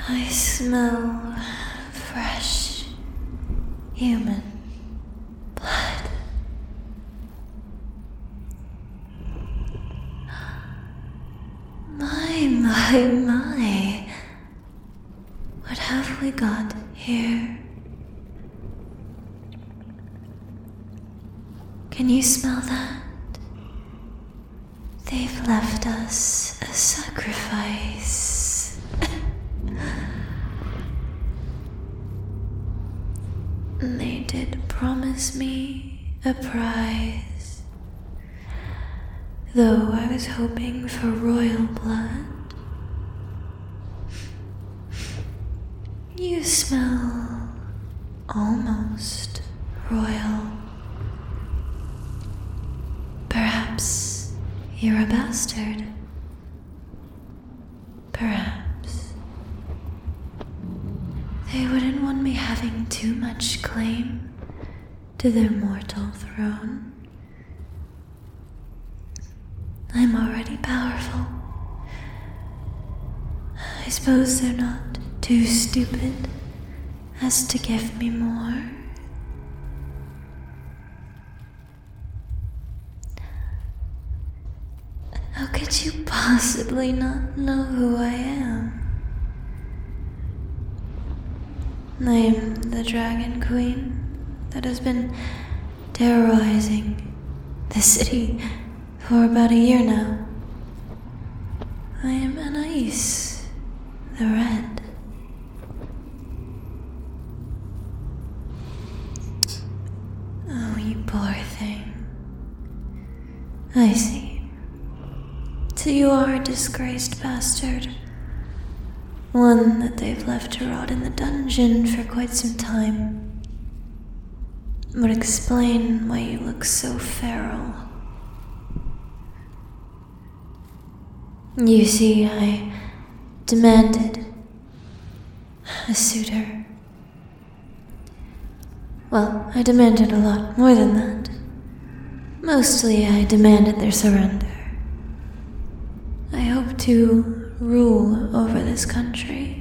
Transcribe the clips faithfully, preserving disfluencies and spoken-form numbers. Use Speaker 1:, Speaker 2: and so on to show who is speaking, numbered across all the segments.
Speaker 1: I smell fresh human blood. My, my, my. What have we got here? Can you smell that? They've left us a sacrifice. They did promise me a prize, though I was hoping for royal blood. You smell almost royal. Perhaps you're a bastard. Perhaps. They wouldn't want me having too much claim to their mortal throne. I'm already powerful. I suppose they're not too stupid as to give me more. How could you possibly not know who I am? I am the Dragon Queen that has been terrorizing the city for about a year now. I am Anais, the Red. Oh, you poor thing. I see. So you are a disgraced bastard. One that they've left to rot in the dungeon for quite some time. Would explain why you look so feral. You see, I demanded a suitor. Well, I demanded a lot more than that. Mostly I demanded their surrender. I hope to rule over this country.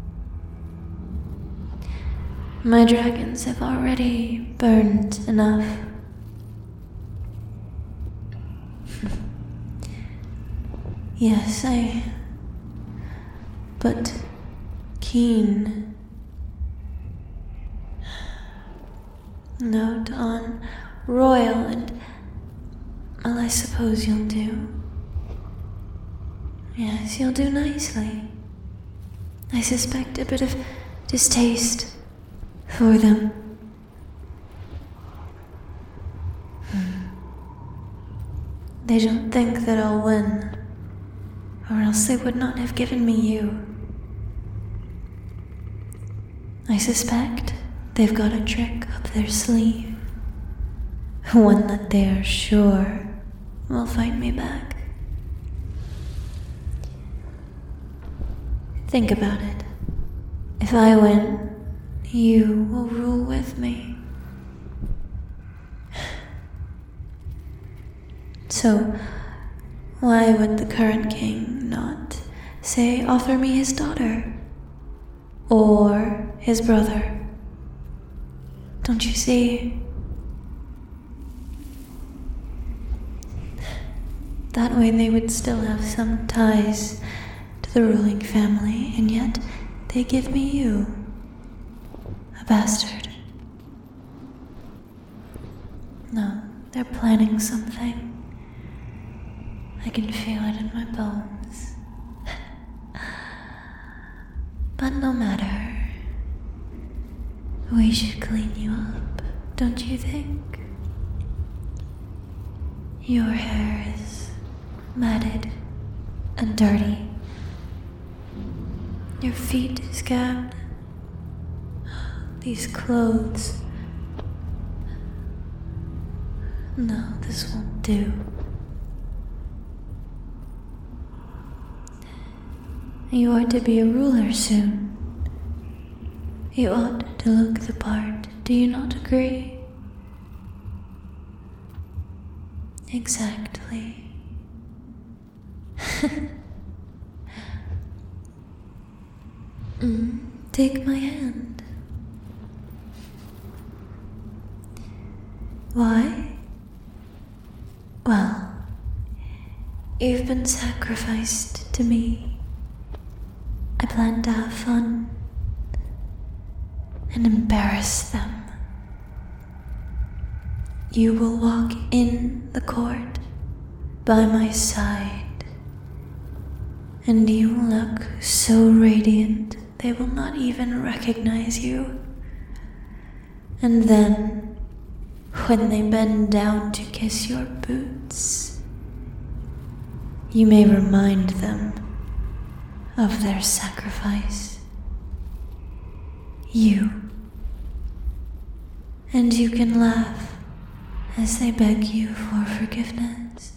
Speaker 1: My dragons have already burned enough. Yes, I... but keen. Note on royal and... well, I suppose you'll do. Yes, you'll do nicely. I suspect a bit of distaste for them. Hmm. They don't think that I'll win, or else they would not have given me you. I suspect they've got a trick up their sleeve, one that they are sure will fight me back. Think about it. If I win, you will rule with me. So, why would the current king not, say, offer me his daughter? Or his brother? Don't you see? That way they would still have some ties to the ruling family, and yet they give me you, a bastard. No, they're planning something. I can feel it in my bones. But no matter. We should clean you up, don't you think? Your hair is matted and dirty. Your feet scabbed. These clothes. No, this won't do. You are to be a ruler soon. You ought to look the part, do you not agree? Exactly. mm. Why? Well, you've been sacrificed to me. I plan to have fun and embarrass them. You will walk in the court by my side, and you will look so radiant they will not even recognize you. And then, when they bend down to kiss your boots, you may remind them of their sacrifice. You. And you can laugh as they beg you for forgiveness.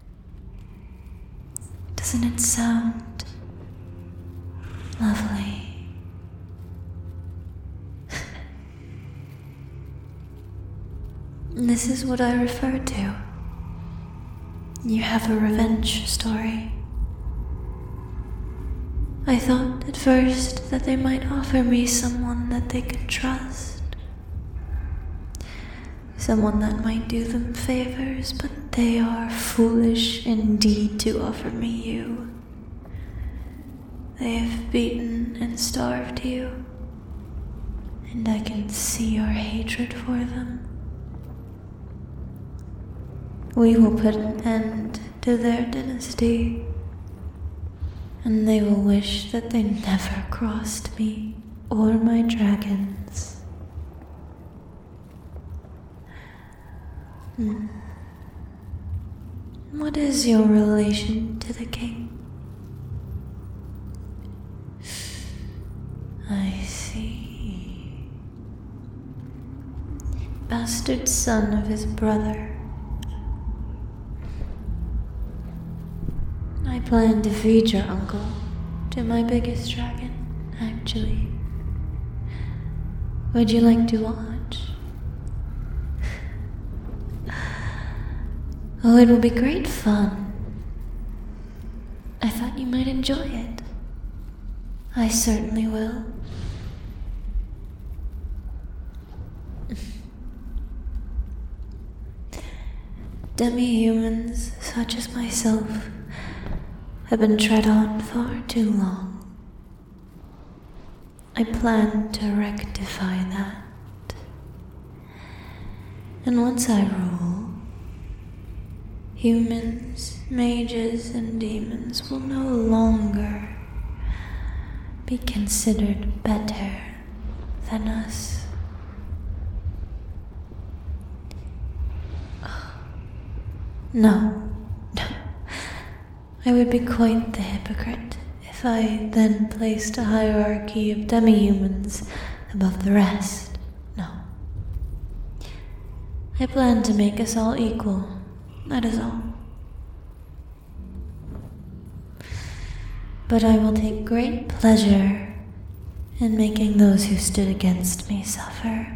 Speaker 1: Doesn't it sound lovely? This is what I refer to. You have a revenge story. I thought at first that they might offer me someone that they could trust. Someone that might do them favors, but they are foolish indeed to offer me you. They have beaten and starved you, and I can see your hatred for them. We will put an end to their dynasty, and they will wish that they never crossed me or my dragons. Hmm. What is your relation to the king? I see. Bastard son of his brother. I plan to feed your uncle to my biggest dragon, actually. Would you like to watch? Oh, it will be great fun. I thought you might enjoy it. I certainly will. Demi-humans such as myself have been tread on far too long. I plan to rectify that. And once I rule, humans, mages, and demons will no longer be considered better than us. No. I would be quite the hypocrite if I then placed a hierarchy of demi-humans above the rest. No. I plan to make us all equal, that is all. But I will take great pleasure in making those who stood against me suffer.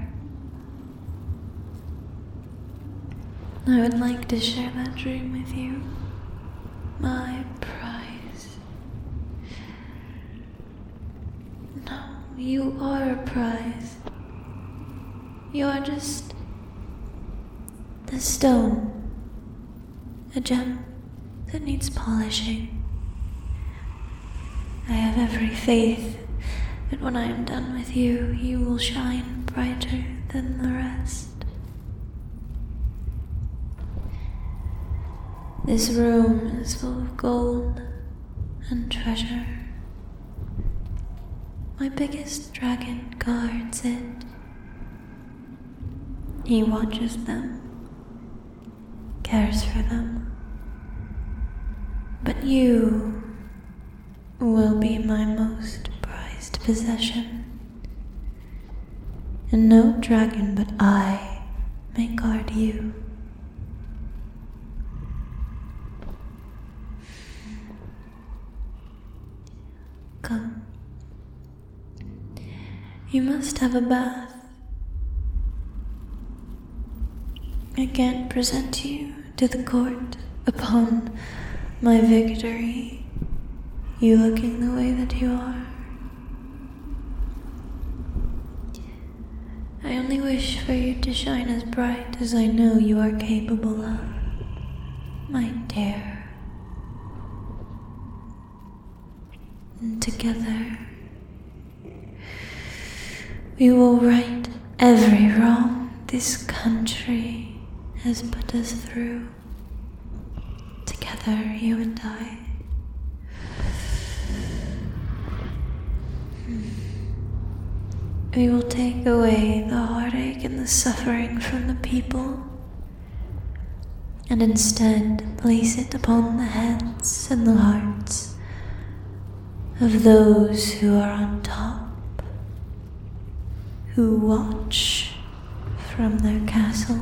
Speaker 1: I would like to share that dream with you. My prize. No, you are a prize. You are just a stone, a gem that needs polishing. I have every faith that when I am done with you, you will shine brighter than the rest. This room is full of gold and treasure. My biggest dragon guards it. He watches them, cares for them. But you will be my most prized possession. And no dragon but I may guard you. Come. You must have a bath. I can't present you to the court upon my victory, you looking the way that you are. I only wish for you to shine as bright as I know you are capable of, my dear. And together, we will right every wrong this country has put us through. Together, you and I. We will take away the heartache and the suffering from the people, and instead place it upon the heads and the hearts of those who are on top, who watch from their castle,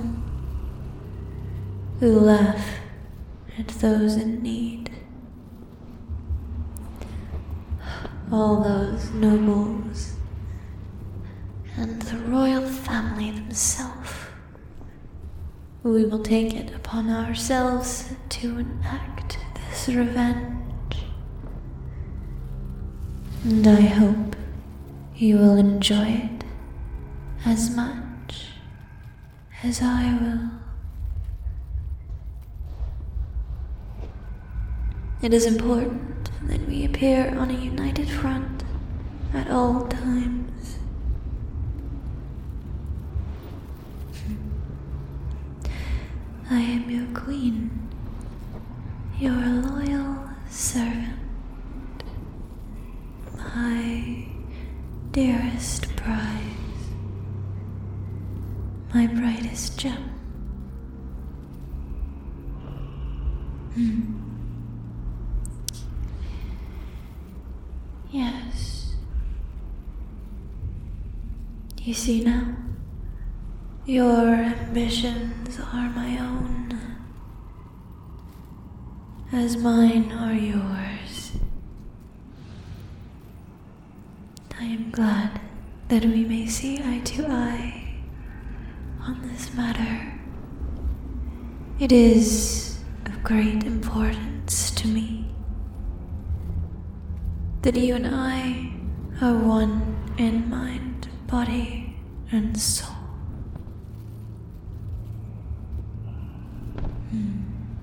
Speaker 1: who laugh at those in need. All those nobles and the royal family themselves. We will take it upon ourselves to enact this revenge. And I hope you will enjoy it as much as I will. It is important that we appear on a united front at all times. I am your queen, your loyal servant, my dearest prize, my brightest gem. Hmm. Yes. You see now, your ambitions are my own, as mine are yours. I am glad that we may see eye to eye on this matter. It is of great importance to me that you and I are one in mind, body, and soul. Hmm.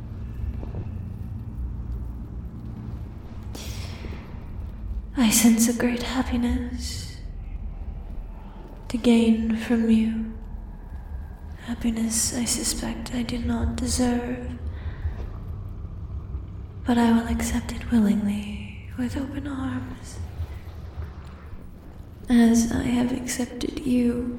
Speaker 1: I sense a great happiness to gain from you. Happiness I suspect I do not deserve, but I will accept it willingly with open arms, as I have accepted you.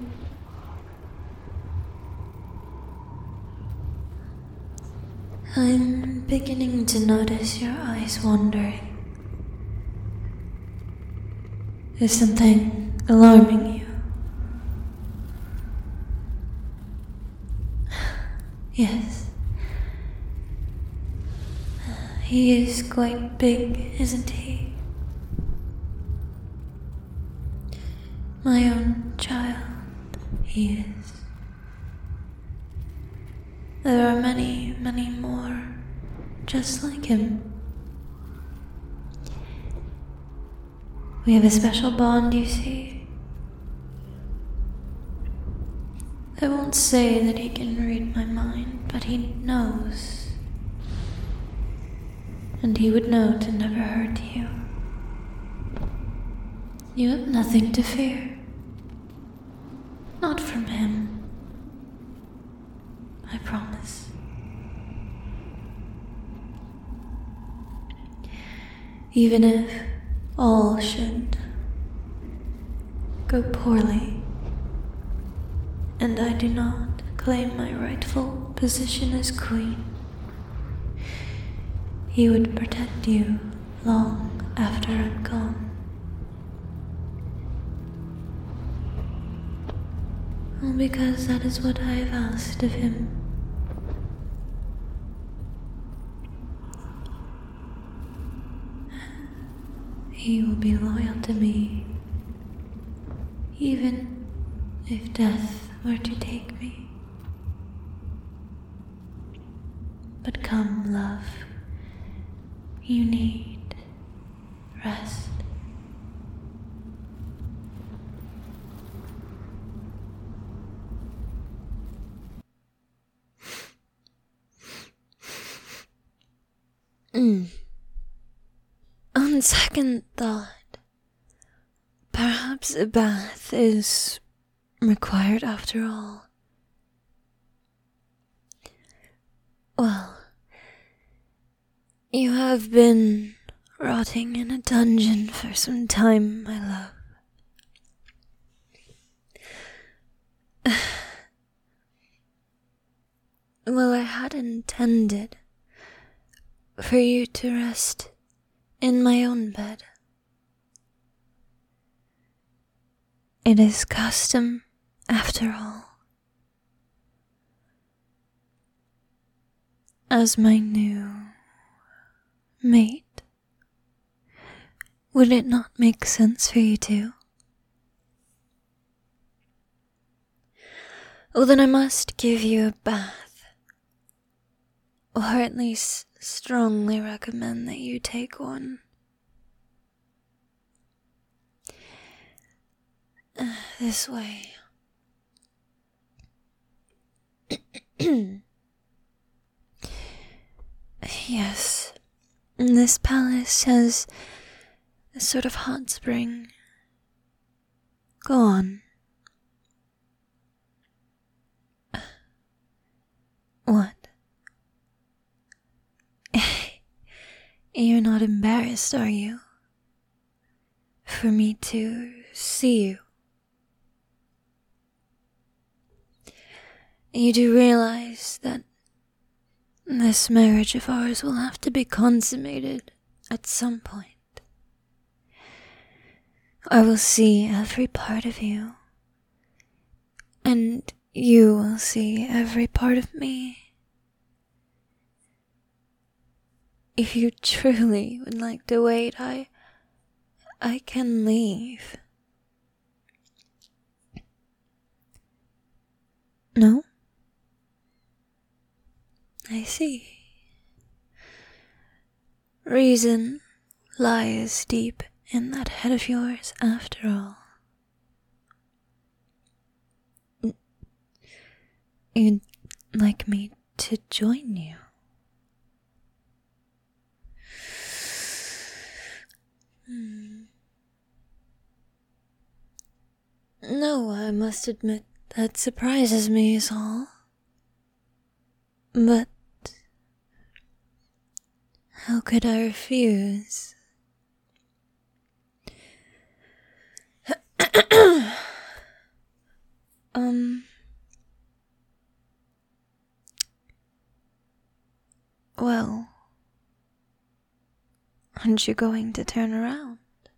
Speaker 1: I'm beginning to notice your eyes wandering. Is something alarming you? Yes. He is quite big, isn't he? My own child, he is. There are many, many more just like him. We have a special bond, you see. I won't say that he can read my mind, but he knows. And he would know to never hurt you. You have nothing to fear. Not from him. I promise. Even if all should go poorly, and I do not claim my rightful position as queen, he would protect you long after I'm gone. All because that is what I have asked of him. He will be loyal to me, even if death were to take me. But come, love, you need rest. on second thought, perhaps a bath is required after all. Well, you have been rotting in a dungeon for some time, my love. Well, I had intended for you to rest in my own bed. It is custom, after all. As my new mate, would it not make sense for you to? Well, then I must give you a bath. Or at least strongly recommend that you take one. Uh, this way. Yes, this palace has a sort of hot spring. Go on. What? You're not embarrassed, are you? For me to see you? You do realize that this marriage of ours will have to be consummated at some point. I will see every part of you, and you will see every part of me. If you truly would like to wait, I... I can leave. No? I see. Reason lies deep in that head of yours, after all. You'd like me to join you? Hmm. No, I must admit that surprises me is all. But how could I refuse? um... Well, aren't you going to turn around?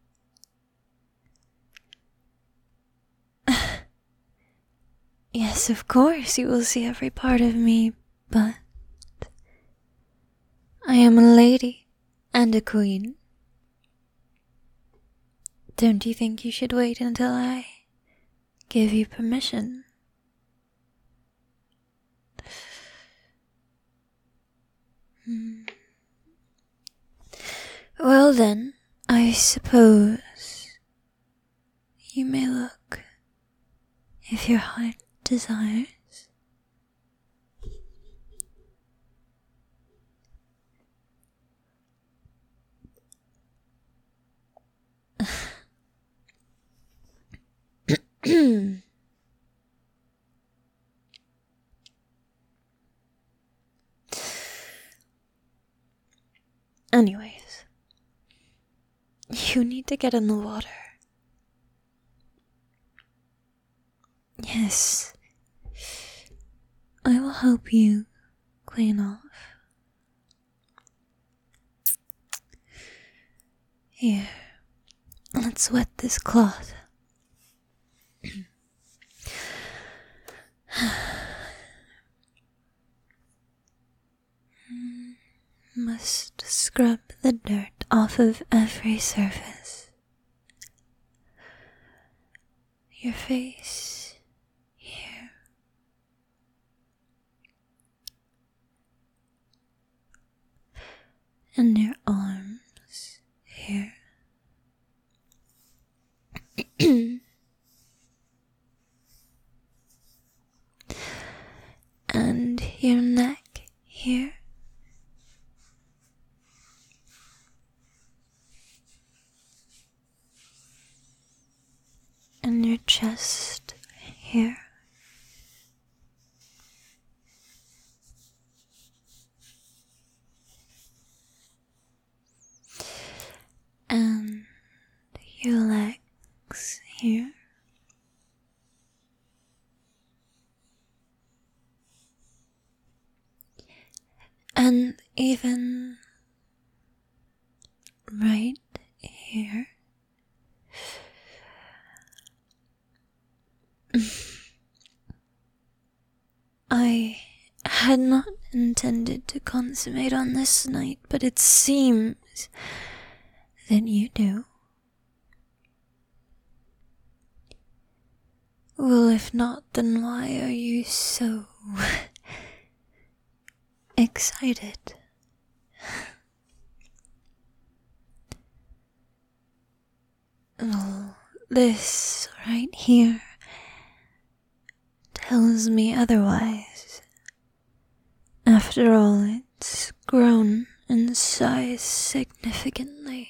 Speaker 1: Yes, of course you will see every part of me, but I am a lady and a queen. Don't you think you should wait until I give you permission? Hmm. Well then, I suppose you may look, if your heart desires. Anyways, you need to get in the water. Yes, I will help you clean off. Here, let's wet this cloth. Must scrub the dirt off of every surface. Your face, here. And your arms, here. And your neck, here. your legs here. And even right here. I had not intended to consummate on this night, but it seems that you do. Well, if not, then why are you so excited? Well, this right here tells me otherwise. After all, it's grown in size significantly.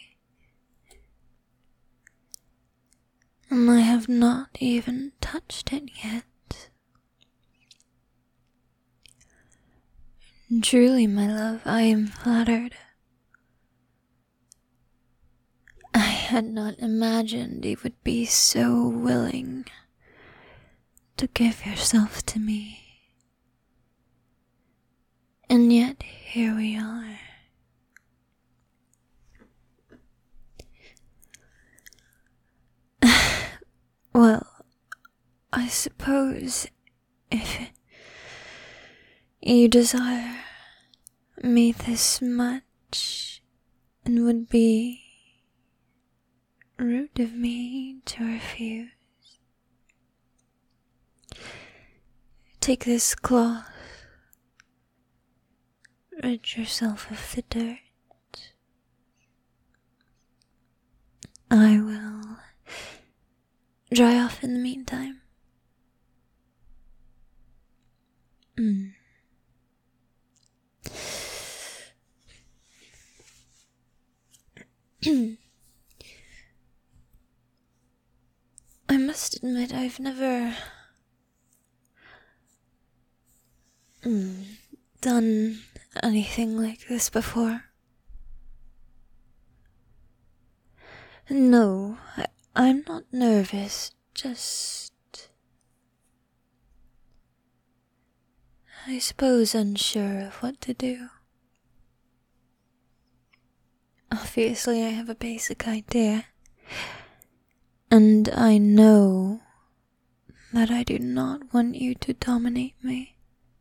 Speaker 1: And I have not even touched it yet. Truly, my love, I am flattered. I had not imagined you would be so willing to give yourself to me. And yet, here we are. Well, I suppose if you desire me this much, it would be rude of me to refuse. Take this cloth, rid yourself of the dirt. I will dry off in the meantime. Mm. I must admit I've never mm, done anything like this before. No, I, I'm not nervous, just I suppose unsure of what to do. Obviously, I have a basic idea, and I know that I do not want you to dominate me.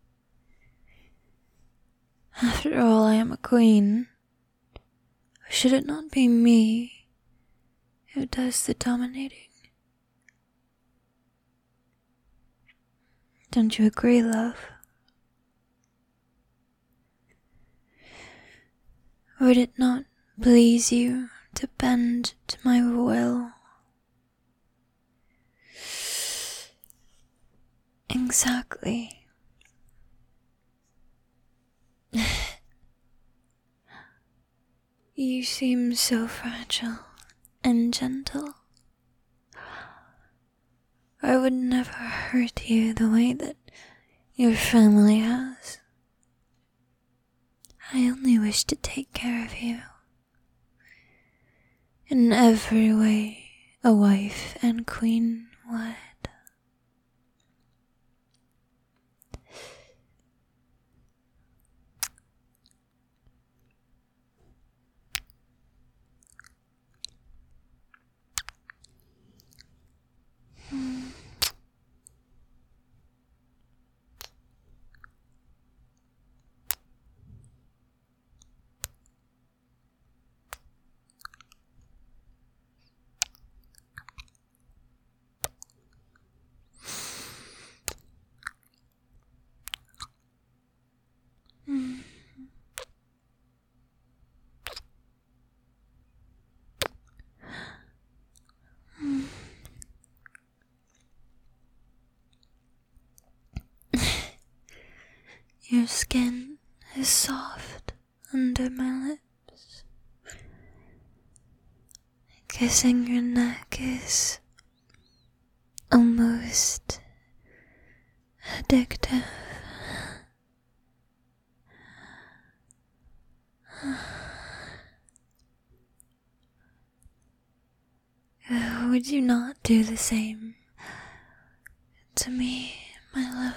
Speaker 1: After all, I am a queen. Should it not be me who does the dominating? Don't you agree, love? Would it not please you to bend to my will? Exactly. You seem so fragile and gentle. I would never hurt you the way that your family has. I only wish to take care of you. In every way a wife and queen would. Your skin is soft under my lips. Kissing your neck is almost addictive. would you not do the same to me, my love?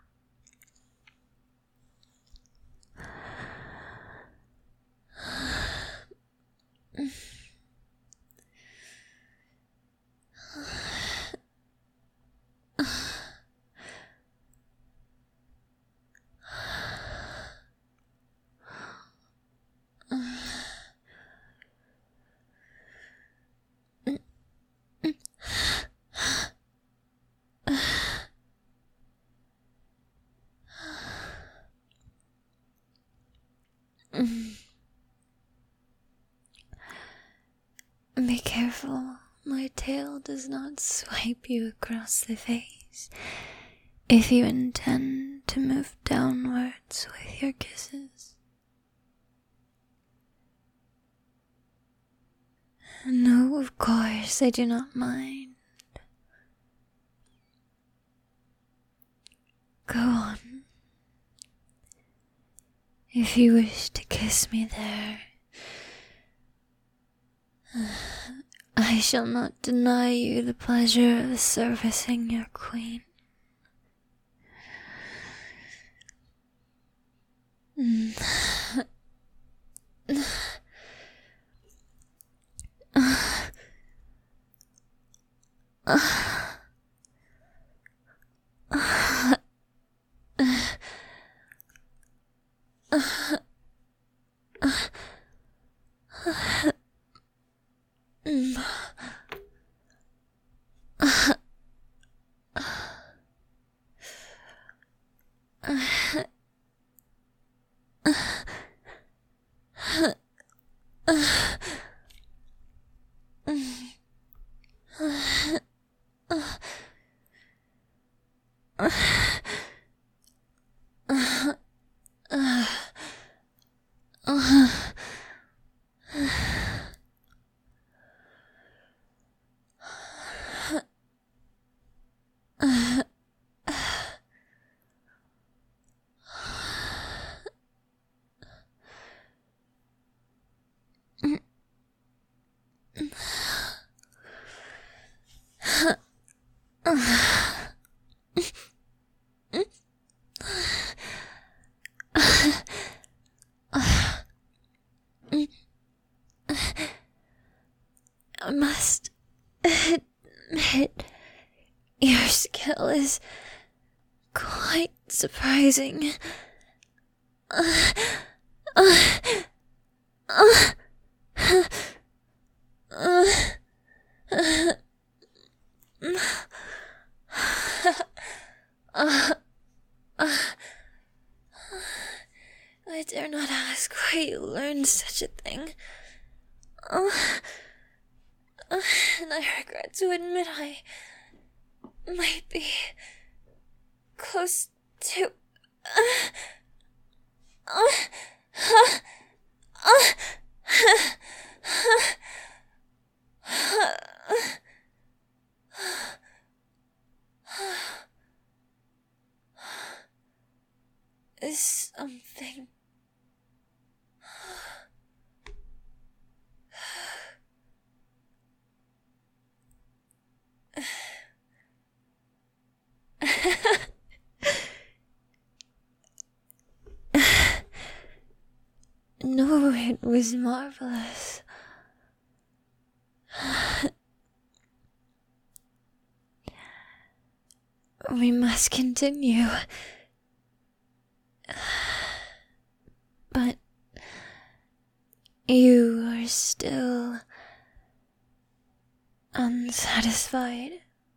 Speaker 1: Be careful, my tail does not swipe you across the face if you intend to move downwards with your kisses. No, of course, I do not mind. Go on. If you wish to kiss me there, I shall not deny you the pleasure of servicing your queen. I must admit, your skill is quite surprising. Uh, uh, uh, uh, uh, uh, uh, I dare not ask where you learned such a thing. Uh, uh, and I regret to admit I might be close to... Uh, uh, uh, uh, is something. No, it was marvelous. We must continue. But you are still unsatisfied.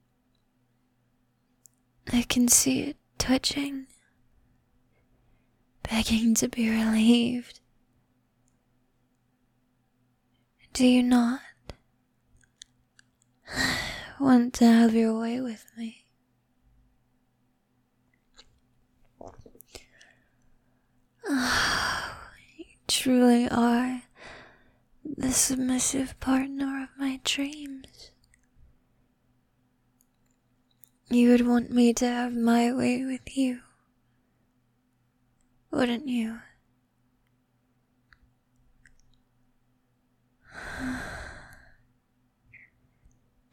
Speaker 1: I can see it twitching, begging to be relieved. Do you not want to have your way with me? Oh, you truly are the submissive partner of my dreams. You would want me to have my way with you, wouldn't you?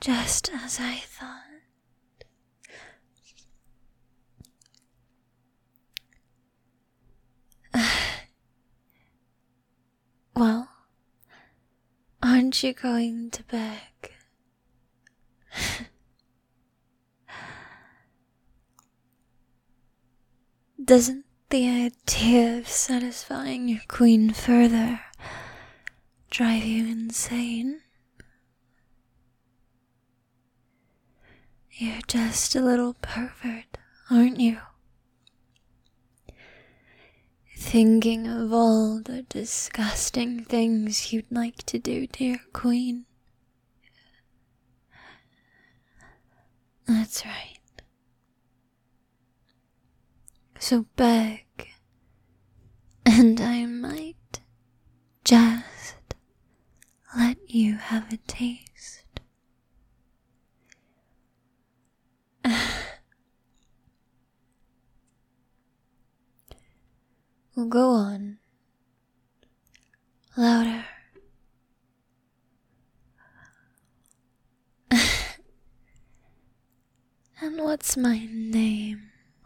Speaker 1: just as I thought. Well, aren't you going to beg? Doesn't the idea of satisfying your queen further drive you insane? You're just a little pervert, aren't you? Thinking of all the disgusting things you'd like to do to your queen. That's right. So beg, and I might just let you have a taste. Well, go on. Louder. And what's my name?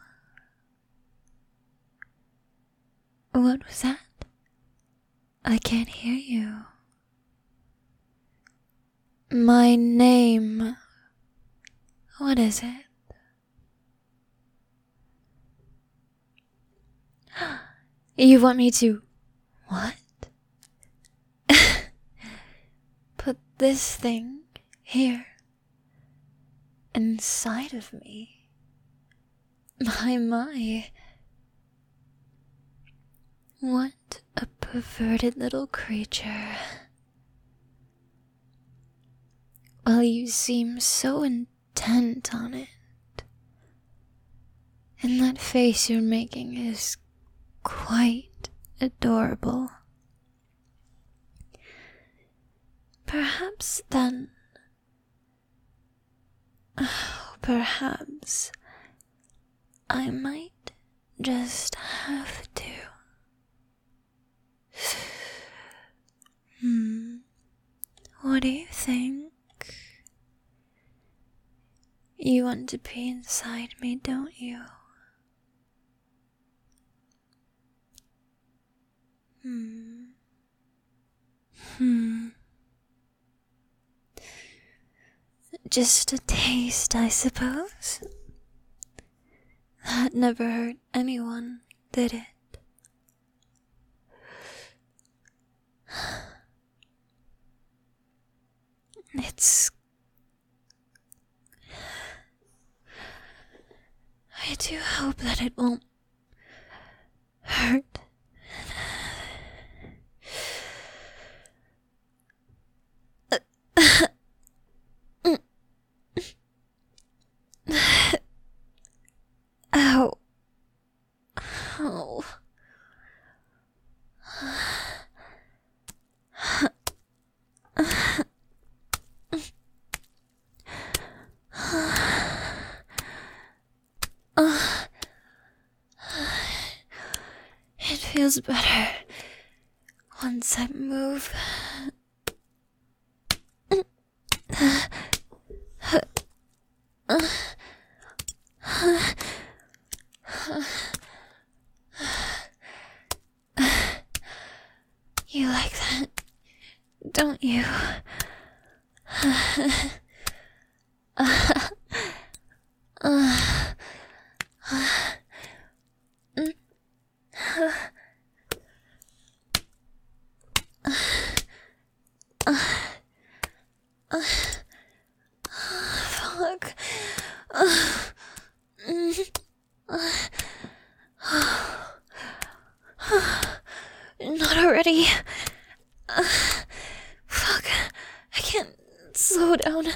Speaker 1: What was that? I can't hear you. My name. What is it? You want me to... what? Put this thing here inside of me? My, my. What a perverted little creature. Well, you seem so intent on it. And that face you're making is quite adorable. Perhaps then... oh, perhaps I might just have to. Hmm. What do you think? You want to be inside me, don't you? Hmm. Hmm. Just a taste, I suppose. That never hurt anyone, did it? It's... I do hope that it won't hurt. Ow. Oh. It feels better once I move. You like that, don't you? Fuck. Not already. Fuck. I can't slow down.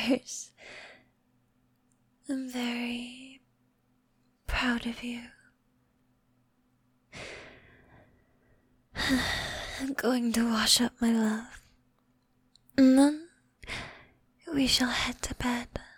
Speaker 1: course. I'm very proud of you. I'm going to wash up, my love. And then we shall head to bed.